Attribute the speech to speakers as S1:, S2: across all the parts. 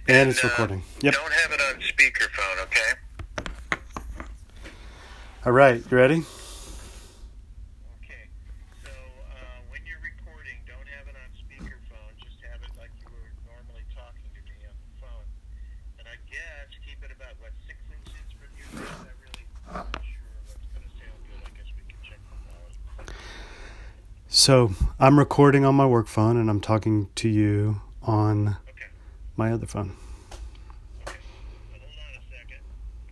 S1: And it's recording. Yep.
S2: Don't have it on speakerphone, okay?
S1: All right. You ready?
S2: Okay. So when you're recording, don't have it on speakerphone. Just have it like you were normally talking to me on the phone. And I guess keep it about, 6 inches from you? I'm not sure what's going to sound good. I guess we can check the quality.
S1: So I'm recording on my work phone, and I'm talking to you on my other phone.
S2: Okay. So hold on a second.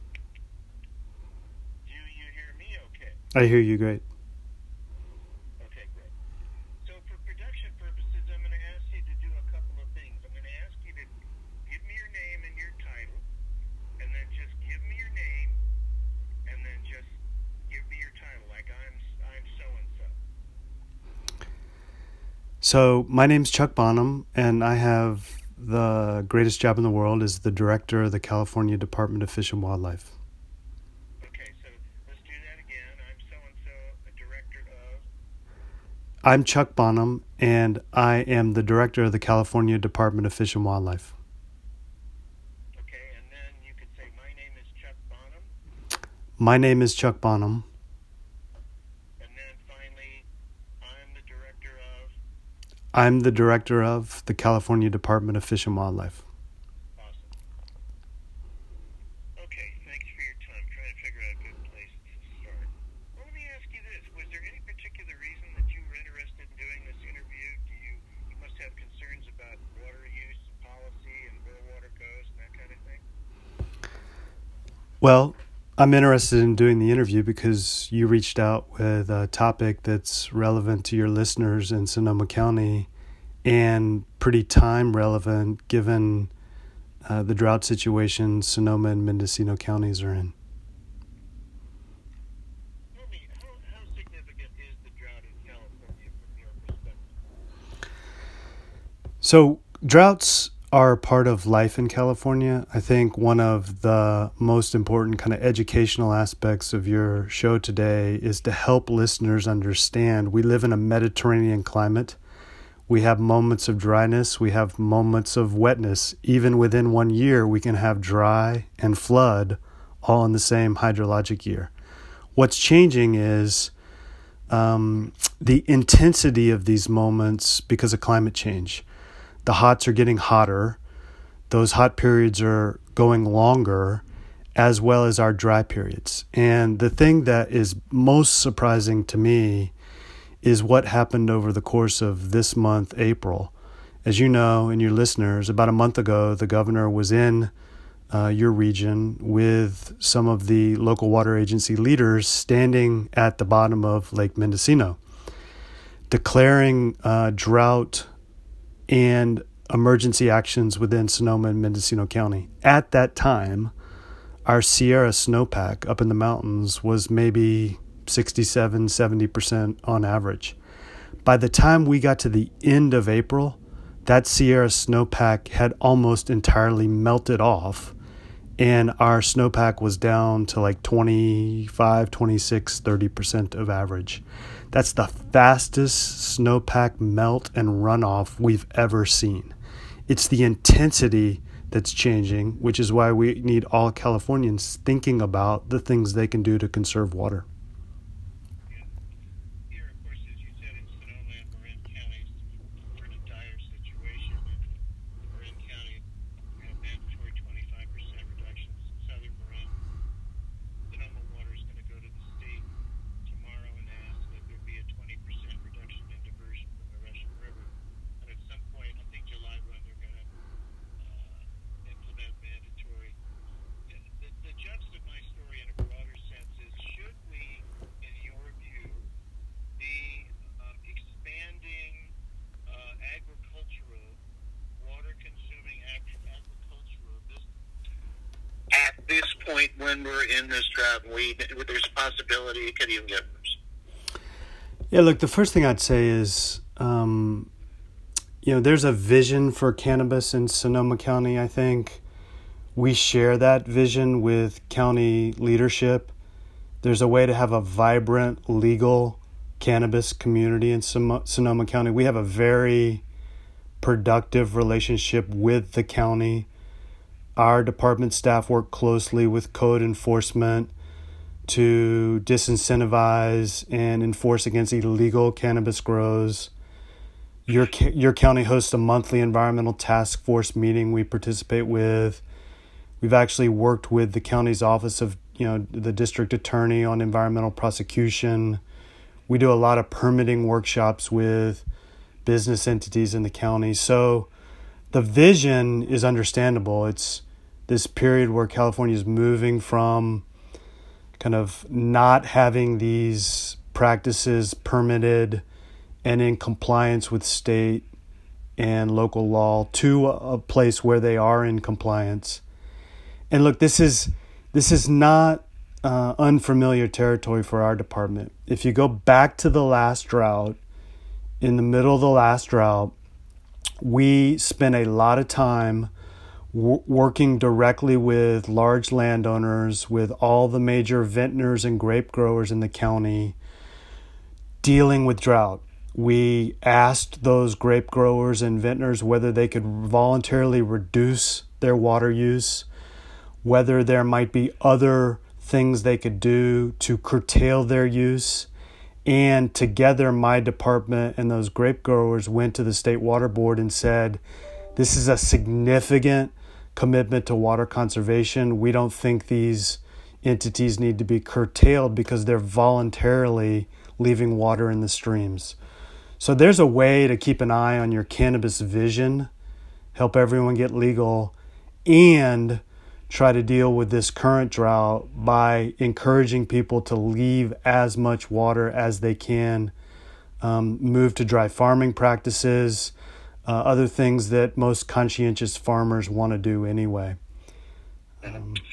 S2: Do you hear me okay?
S1: I hear you great.
S2: Okay, great. So for production purposes, I'm going to ask you to do a couple of things. I'm going to ask you to give me your name and your title, and then just give me your name, and then just give me your title, like I'm so-and-so.
S1: So my name's Chuck Bonham, and I have the greatest job in the world as the director of the California Department of Fish and Wildlife.
S2: Okay, so let's do that again. I'm so-and-so, the director of...
S1: I'm Chuck Bonham, and I am the director of the California Department of Fish and Wildlife.
S2: Okay, and then you could say, my name is Chuck Bonham.
S1: My name is Chuck Bonham.
S2: And then finally, I'm the director of...
S1: I'm the director of the California Department of Fish and Wildlife.
S2: Awesome. Okay, thanks for your time. Trying to figure out a good place to start. Well, let me ask you this. Was there any particular reason that you were interested in doing this interview? You must have concerns about water use and policy and where water goes and that kind of thing?
S1: Well, I'm interested in doing the interview because you reached out with a topic that's relevant to your listeners in Sonoma County and pretty time relevant given the drought situation Sonoma and Mendocino counties are in.
S2: Tell me, how significant is the drought in California from your perspective?
S1: So droughts are part of life in California. I think one of the most important kind of educational aspects of your show today is to help listeners understand we live in a Mediterranean climate. We have moments of dryness. We have moments of wetness. Even within 1 year, we can have dry and flood all in the same hydrologic year. What's changing is the intensity of these moments because of climate change. The hots are getting hotter. Those hot periods are going longer, as well as our dry periods. And the thing that is most surprising to me is what happened over the course of this month, April. As you know, and your listeners, about a month ago, the governor was in your region with some of the local water agency leaders standing at the bottom of Lake Mendocino, declaring drought and emergency actions within Sonoma and Mendocino County. At that time, our Sierra snowpack up in the mountains was maybe 67, 70% on average. By the time we got to the end of April, that Sierra snowpack had almost entirely melted off, and our snowpack was down to like 25, 26, 30% of average. That's the fastest snowpack melt and runoff we've ever seen. It's the intensity that's changing, which is why we need all Californians thinking about the things they can do to conserve water.
S2: Here, of course, as you said, in Sonoma and Marin counties, we're in a dire situation. In Marin County, we have mandatory 25% reductions. In southern Marin, Sonoma Water is going to go to the state tomorrow and ask that there be a 20% reduction in diversion from the Russian River. And at some point, I think July 1, they're going to implement mandatory. The gist of my story in a broader sense is, should we, in your view, be expanding agricultural, water-consuming agricultural business at this point when we're in this drought? There's a possibility it could even get worse.
S1: Yeah, look, the first thing I'd say is, there's a vision for cannabis in Sonoma County, I think. We share that vision with county leadership. There's a way to have a vibrant, legal cannabis community in Sonoma County. We have a very productive relationship with the county. our department staff work closely with code enforcement to disincentivize and enforce against illegal cannabis grows. Your county hosts a monthly environmental task force meeting we participate with. We've actually worked with the county's office of, the district attorney on environmental prosecution. We do a lot of permitting workshops with business entities in the county. So the vision is understandable. It's this period where California is moving from kind of not having these practices permitted and in compliance with state and local law to a place where they are in compliance. And look, this is not unfamiliar territory for our department. If you go back to the last drought, in the middle of the last drought, we spent a lot of time working directly with large landowners, with all the major vintners and grape growers in the county, dealing with drought. We asked those grape growers and vintners whether they could voluntarily reduce their water use, whether there might be other things they could do to curtail their use. And together, my department and those grape growers went to the State Water Board and said, this is a significant commitment to water conservation. We don't think these entities need to be curtailed because they're voluntarily leaving water in the streams. So there's a way to keep an eye on your cannabis vision, help everyone get legal, and try to deal with this current drought by encouraging people to leave as much water as they can, move to dry farming practices, other things that most conscientious farmers want to do anyway.
S2: Do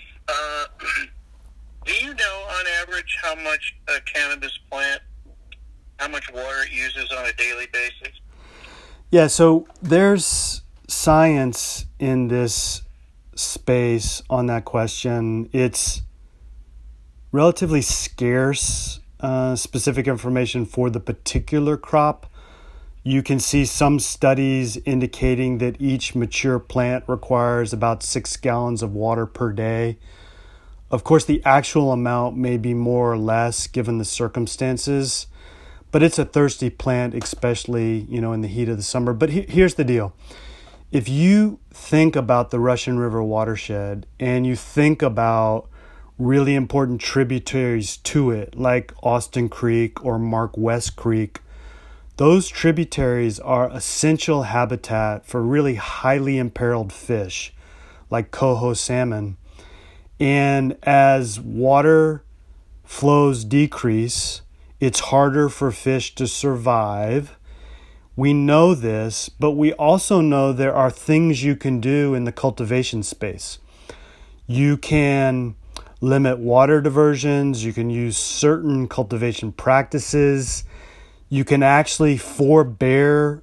S2: you know on average how much a cannabis plant, how much water it uses on a daily basis?
S1: Yeah, so there's science in this space on that question. It's relatively scarce specific information for the particular crop. You can see some studies indicating that each mature plant requires about 6 gallons of water per day. Of course, the actual amount may be more or less given the circumstances, but it's a thirsty plant, especially, in the heat of the summer. But here's the deal. If you think about the Russian River watershed and you think about really important tributaries to it, like Austin Creek or Mark West Creek, those tributaries are essential habitat for really highly imperiled fish, like coho salmon. And as water flows decrease, it's harder for fish to survive. We know this, but we also know there are things you can do in the cultivation space. You can limit water diversions. You can use certain cultivation practices. You can actually forbear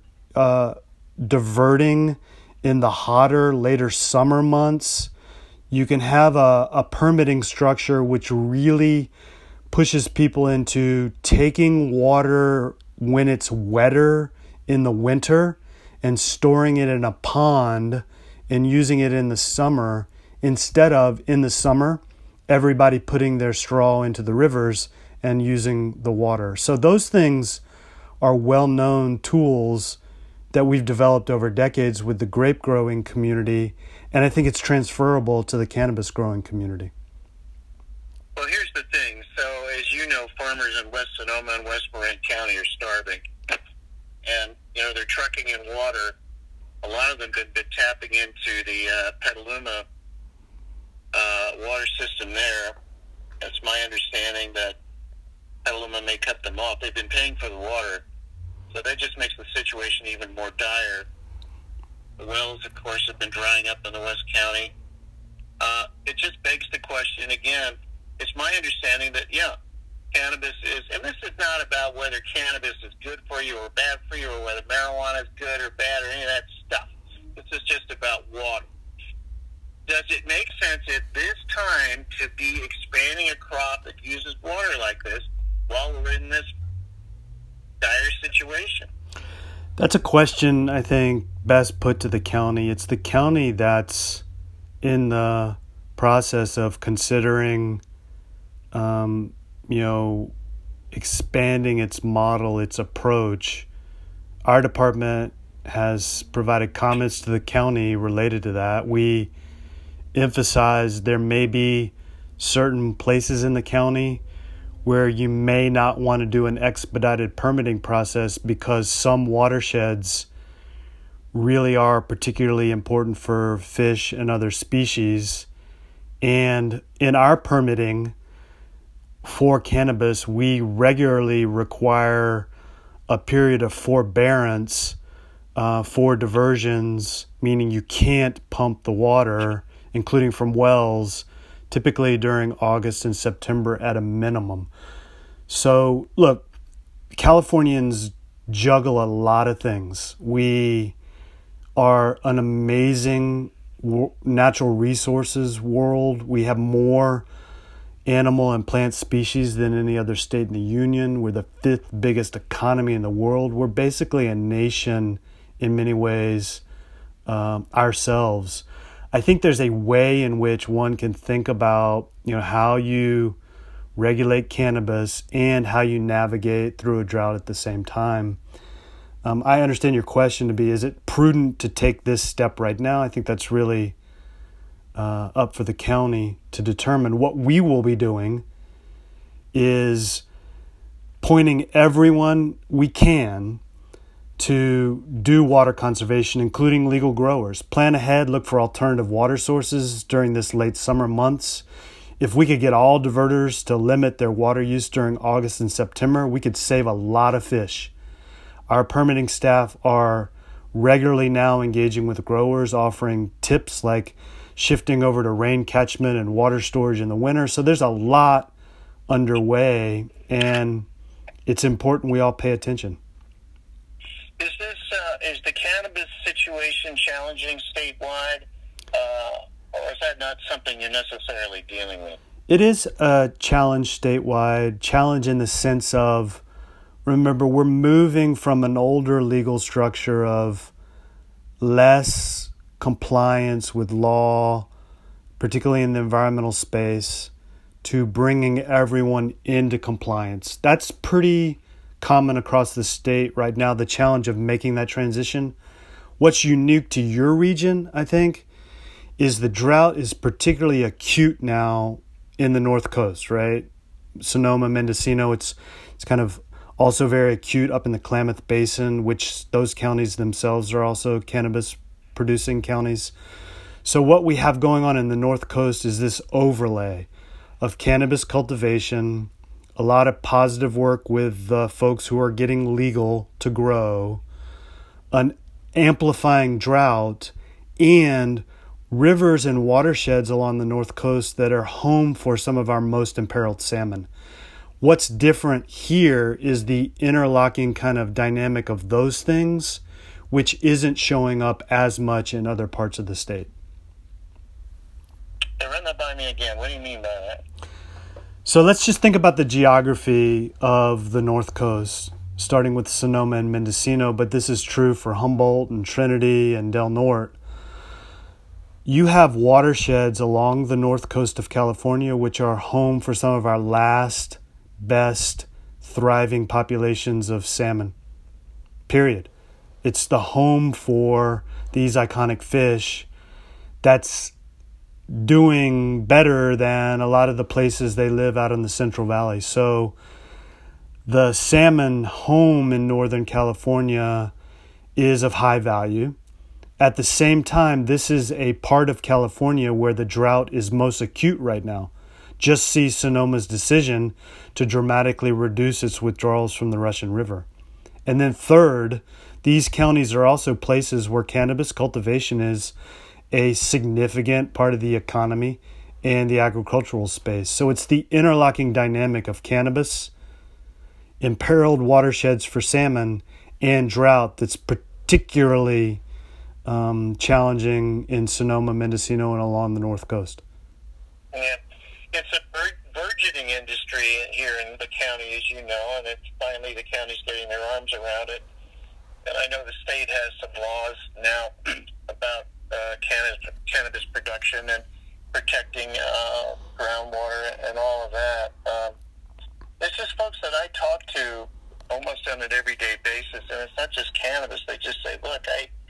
S1: diverting in the hotter, later summer months. You can have a permitting structure which really pushes people into taking water when it's wetter in the winter and storing it in a pond and using it in the summer, instead of in the summer everybody putting their straw into the rivers and using the water. So those things are well-known tools that we've developed over decades with the grape growing community, and I think it's transferable to the cannabis growing community.
S2: Well, here's the thing. So, as you know, farmers in West Sonoma and West Marin County are starving. And, they're trucking in water. A lot of them have been tapping into the Petaluma water system there. It's my understanding that Petaluma may cut them off. They've been paying for the water. So that just makes the situation even more dire. The wells, of course, have been drying up in the West County. It just begs the question again. It's my understanding that, cannabis is, and this is not about whether cannabis is good for you or bad for you, or whether marijuana is good or bad or any of that stuff. This is just about water. Does it make sense at this time to be expanding a crop that uses water like this while we're in this dire situation?
S1: That's a question I think best put to the county. It's the county that's in the process of considering, expanding its model, its approach. Our department has provided comments to the county related to that. We emphasize there may be certain places in the county where you may not want to do an expedited permitting process because some watersheds really are particularly important for fish and other species. And in our permitting for cannabis, we regularly require a period of forbearance for diversions, meaning you can't pump the water, including from wells, typically during August and September at a minimum. So, look, Californians juggle a lot of things. We are an amazing natural resources world. We have more animal and plant species than any other state in the union. We're the 5th biggest economy in the world. We're basically a nation in many ways ourselves. I think there's a way in which one can think about, how you regulate cannabis and how you navigate through a drought at the same time. I understand your question to be, is it prudent to take this step right now? I think that's really up for the county to determine. What we will be doing is pointing everyone we can to do water conservation, including legal growers. Plan ahead, look for alternative water sources during this late summer months. If we could get all diverters to limit their water use during August and September, we could save a lot of fish. Our permitting staff are regularly now engaging with growers, offering tips like shifting over to rain catchment and water storage in the winter. So there's a lot underway, and it's important we all pay attention.
S2: Is the cannabis situation challenging statewide, or is that not something you're necessarily dealing with?
S1: It is a challenge statewide, challenge in the sense of, remember, we're moving from an older legal structure of less compliance with law, particularly in the environmental space, to bringing everyone into compliance. That's pretty common across the state right now, the challenge of making that transition. What's unique to your region, I think, is the drought is particularly acute now in the North Coast, right? Sonoma, Mendocino, it's kind of also very acute up in the Klamath Basin, which those counties themselves are also cannabis producing counties. So what we have going on in the North Coast is this overlay of cannabis cultivation, a lot of positive work with the folks who are getting legal to grow, an amplifying drought, and rivers and watersheds along the North Coast that are home for some of our most imperiled salmon. What's different here is the interlocking kind of dynamic of those things, which isn't showing up as much in other parts of the state.
S2: Run that by me again. What do you mean by that?
S1: So let's just think about the geography of the North Coast, starting with Sonoma and Mendocino, but this is true for Humboldt and Trinity and Del Norte. You have watersheds along the north coast of California, which are home for some of our last, best, thriving populations of salmon, period. It's the home for these iconic fish that's doing better than a lot of the places they live out in the Central Valley. So the salmon home in Northern California is of high value. At the same time, this is a part of California where the drought is most acute right now. Just see Sonoma's decision to dramatically reduce its withdrawals from the Russian River. And then third, these counties are also places where cannabis cultivation is a significant part of the economy and the agricultural space. So it's the interlocking dynamic of cannabis, imperiled watersheds for salmon, and drought that's particularly challenging in Sonoma, Mendocino, and along the North Coast.
S2: Yeah, it's a burgeoning industry here in the county, as you know, and it's finally the county's getting their arms around it. And I know the state has some laws now about cannabis production and protecting groundwater and all of that. It's just folks that I talk to almost on an everyday basis, and it's not just cannabis. They just say, look,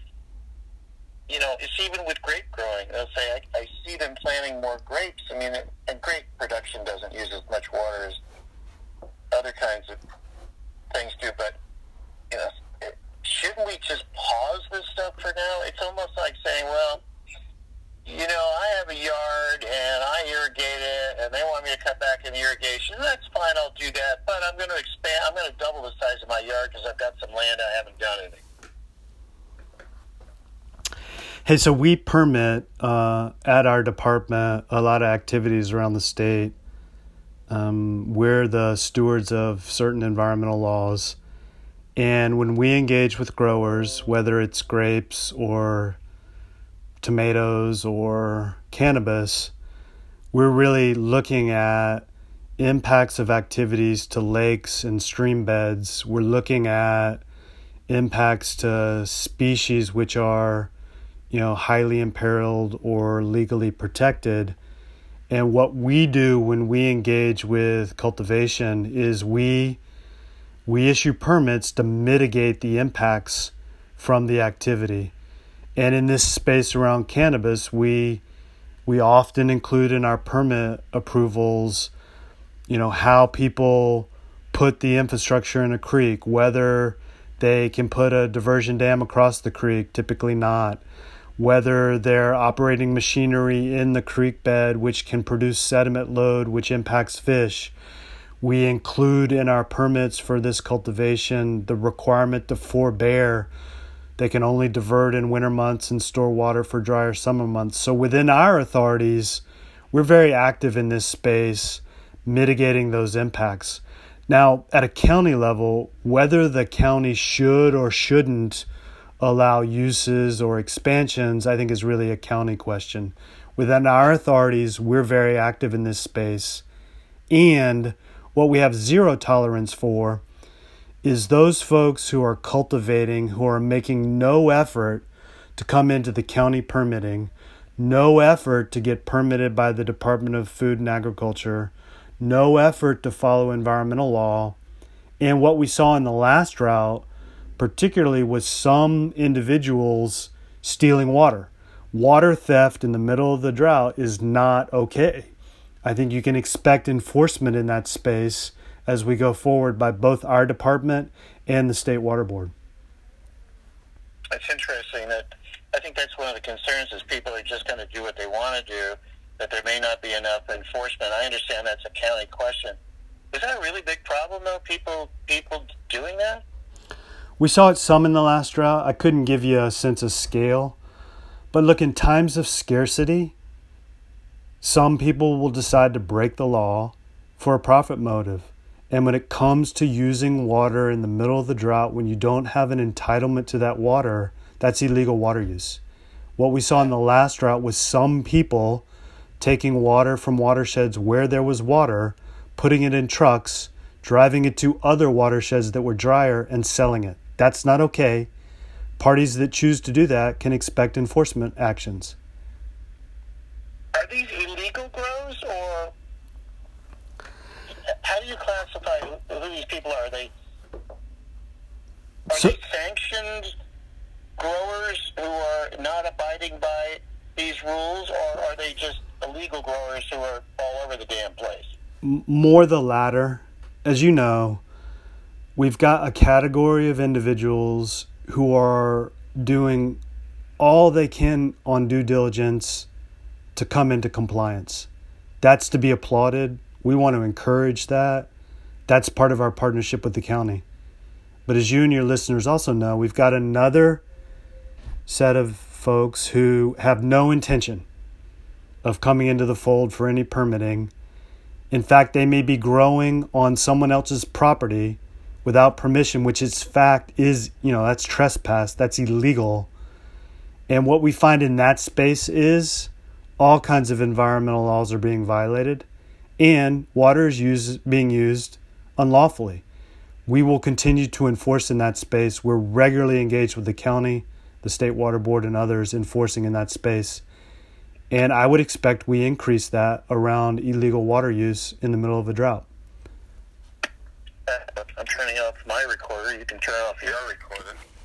S2: it's even with grape growing. They'll say, I see them planting more grapes. I mean, and grape production doesn't use as much water as other kinds of things do, but, shouldn't we just pause this stuff for now? It's almost like saying, well, I have a yard and I irrigate it and they want me to cut back in irrigation. That's fine, I'll do that, but I'm going to expand. I'm going to double the size of my yard because I've got some land I haven't done anything.
S1: Hey, so we permit at our department a lot of activities around the state. We're the stewards of certain environmental laws. And when we engage with growers, whether it's grapes or tomatoes or cannabis, we're really looking at impacts of activities to lakes and stream beds. We're looking at impacts to species which are, highly imperiled or legally protected. And what we do when we engage with cultivation is we issue permits to mitigate the impacts from the activity. And in this space around cannabis, we often include in our permit approvals, how people put the infrastructure in a creek, whether they can put a diversion dam across the creek, typically not, whether they're operating machinery in the creek bed, which can produce sediment load, which impacts fish. We include in our permits for this cultivation the requirement to forbear. They can only divert in winter months and store water for drier summer months. So within our authorities, we're very active in this space, mitigating those impacts. Now, at a county level, whether the county should or shouldn't allow uses or expansions, I think is really a county question. Within our authorities, we're very active in this space. And what we have zero tolerance for is those folks who are cultivating, who are making no effort to come into the county permitting, no effort to get permitted by the Department of Food and Agriculture, no effort to follow environmental law. And what we saw in the last drought, particularly with some individuals stealing water. Water theft in the middle of the drought is not okay. I think you can expect enforcement in that space as we go forward by both our department and the State Water Board.
S2: It's interesting that I think that's one of the concerns is people are just going to do what they want to do, that there may not be enough enforcement. I understand that's a county question. Is that a really big problem, though, people doing that?
S1: We saw it some in the last drought. I couldn't give you a sense of scale. But look, in times of scarcity, some people will decide to break the law for a profit motive. And when it comes to using water in the middle of the drought, when you don't have an entitlement to that water, that's illegal water use. What we saw in the last drought was some people taking water from watersheds where there was water, putting it in trucks, driving it to other watersheds that were drier, and selling it. That's not okay. Parties that choose to do that can expect enforcement actions.
S2: Are these illegal grows, or how do you classify who these people are? Are they sanctioned growers who are not abiding by these rules, or are they just illegal growers who are all over the damn place?
S1: More the latter. As you know, we've got a category of individuals who are doing all they can on due diligence to come into compliance. That's to be applauded. We want to encourage that. That's part of our partnership with the county. But as you and your listeners also know, we've got another set of folks who have no intention of coming into the fold for any permitting. In fact, they may be growing on someone else's property without permission, which is that's trespass, that's illegal. And what we find in that space is all kinds of environmental laws are being violated and water is being used unlawfully. We will continue to enforce in that space. We're regularly engaged with the county. the State Water Board and others enforcing in that space. And I would expect we increase that around illegal water use in the middle of a drought.
S3: I'm turning off my recorder. You can turn off your recorder.